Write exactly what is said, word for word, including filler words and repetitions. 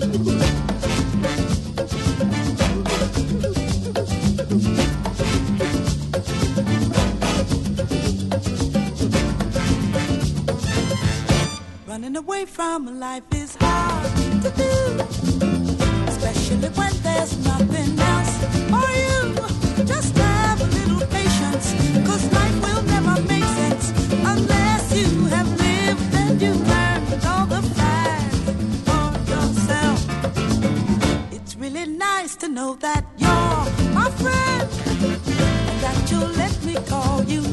Running away from life is hard to do, especially when there's nothing else for you. Just have a little patience, 'cause life will never make sense unless you have lived and you've learned all the facts for yourself. It's really nice to know that you're my friend, and that you'll let me call you